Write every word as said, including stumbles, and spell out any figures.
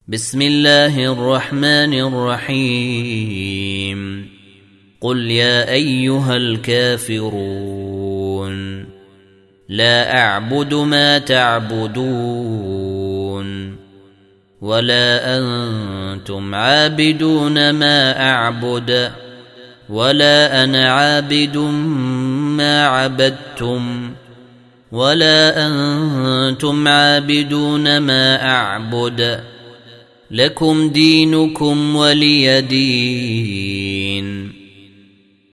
بسم الله الرحمن الرحيم قل يا أيها الكافرون لا أعبد ما تعبدون ولا أنتم عابدون ما أعبد ولا أنا عابد ما عبدتم ولا أنتم عابدون ما أعبد لكم دينكم ولي دين.